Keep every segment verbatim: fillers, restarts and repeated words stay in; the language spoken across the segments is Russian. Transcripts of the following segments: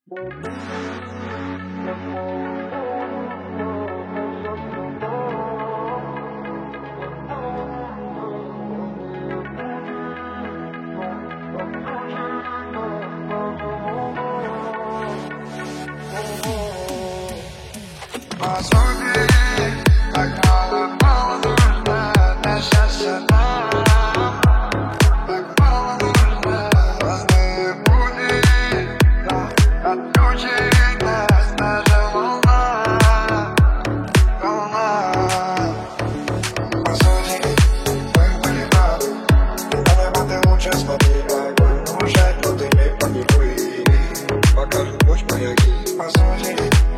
Посуди, так мало, мало нужно для счастья нам. Так мало нужно разные пути, отключит нас даже волна, волна. Посуди, мы были правы, на небо ты лучше смотри, огонь уже, но ты не паникуй, покажут путь маяки. Посуди,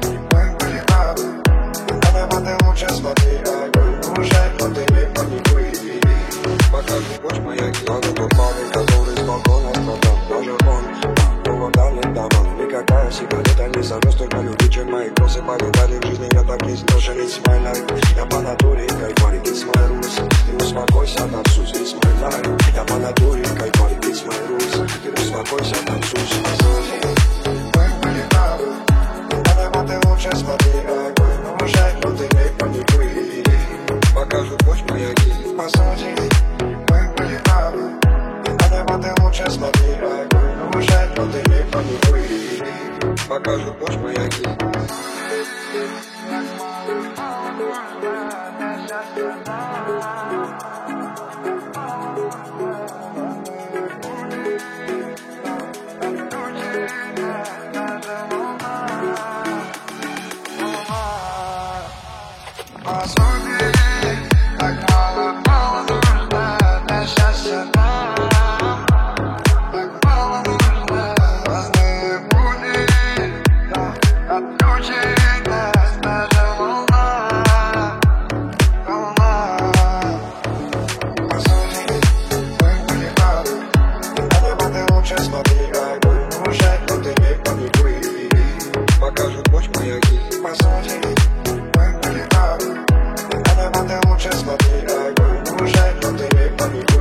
ты лучше смотри, огонь уже, но ты не паникуй. Покажи путь маяки. Он тот парень, который с балкона страдал. Даже он, его дали домам. Никакая сигарета не сорвет столько любви, чем мои косы повидали в жизни. Я так не сдошен, it's my life. Я по натуре кайфарик, it's my rules. Ты успокойся, танцуй, it's my life. Я по натуре кайфарик, it's my rules. Ты успокойся, танцуй. Мы были правы, на небо ты лучше смотри, огонь уже, но ты не паникуй. Покажу путь маяки. Посуди, мы были правы, на небо ты лучше смотри, огонь уже, но ты не паникуй. Покажу путь маяки. Посуди, так мало, мало нужно для счастья нам. Так мало нужно разные пути, отключит нас даже волна, волна. Посуди, мы были правы, на небо ты лучше смотри, огонь уже, но ты не паникуй. Покажут путь маяки. Посуди, мы были правы, ты лучше смотри, огонь уже, но ты не паникуй.